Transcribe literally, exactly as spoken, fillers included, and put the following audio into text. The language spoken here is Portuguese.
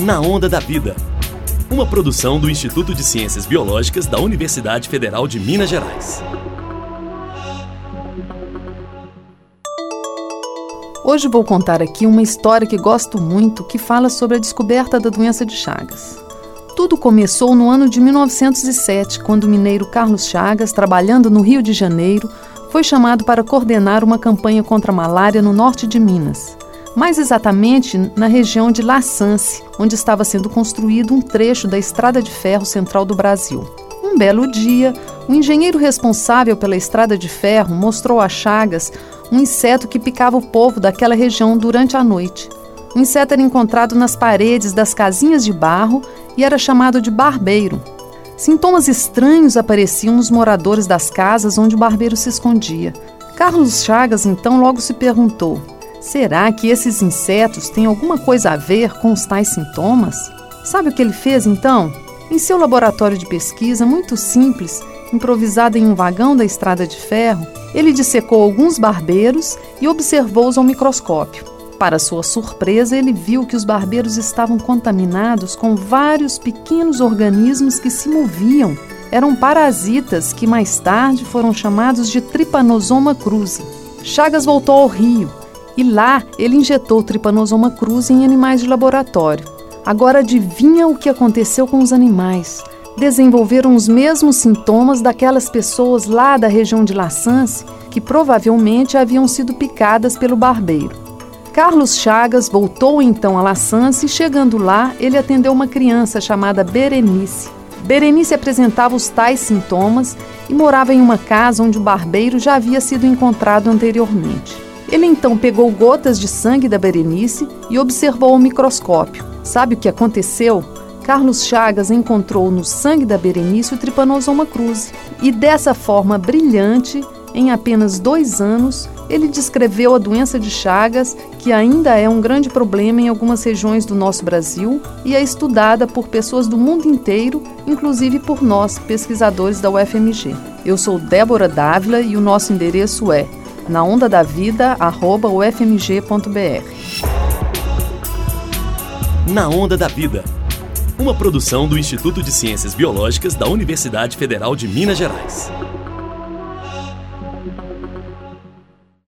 Na Onda da Vida, uma produção do Instituto de Ciências Biológicas da Universidade Federal de Minas Gerais. Hoje vou contar aqui uma história que gosto muito, que fala sobre a descoberta da doença de Chagas. Tudo começou no ano de mil novecentos e sete, quando o mineiro Carlos Chagas, trabalhando no Rio de Janeiro, foi chamado para coordenar uma campanha contra a malária no norte de Minas. Mais exatamente na região de La Sance, onde estava sendo construído um trecho da Estrada de Ferro Central do Brasil. Um belo dia, o engenheiro responsável pela Estrada de Ferro mostrou a Chagas um inseto que picava o povo daquela região durante a noite. O inseto era encontrado nas paredes das casinhas de barro e era chamado de barbeiro. Sintomas estranhos apareciam nos moradores das casas onde o barbeiro se escondia. Carlos Chagas então logo se perguntou: será que esses insetos têm alguma coisa a ver com os tais sintomas? Sabe o que ele fez então? Em seu laboratório de pesquisa, muito simples, improvisado em um vagão da Estrada de Ferro, ele dissecou alguns barbeiros e observou-os ao microscópio. Para sua surpresa, ele viu que os barbeiros estavam contaminados com vários pequenos organismos que se moviam. Eram parasitas que mais tarde foram chamados de Trypanosoma cruzi. Chagas voltou ao Rio e lá ele injetou o Trypanosoma cruzi em animais de laboratório. Agora adivinha o que aconteceu com os animais? Desenvolveram os mesmos sintomas daquelas pessoas lá da região de La Sance que provavelmente haviam sido picadas pelo barbeiro. Carlos Chagas voltou então a La Sance e, chegando lá, ele atendeu uma criança chamada Berenice. Berenice apresentava os tais sintomas e morava em uma casa onde o barbeiro já havia sido encontrado anteriormente. Ele então pegou gotas de sangue da Berenice e observou ao microscópio. Sabe o que aconteceu? Carlos Chagas encontrou no sangue da Berenice o Trypanosoma cruzi e dessa forma brilhante, em apenas dois anos, ele descreveu a doença de Chagas, que ainda é um grande problema em algumas regiões do nosso Brasil e é estudada por pessoas do mundo inteiro, inclusive por nós, pesquisadores da U F M G. Eu sou Débora Dávila e o nosso endereço é na onda da vida arroba u f m g ponto b r. Na Onda da Vida, uma produção do Instituto de Ciências Biológicas da Universidade Federal de Minas Gerais.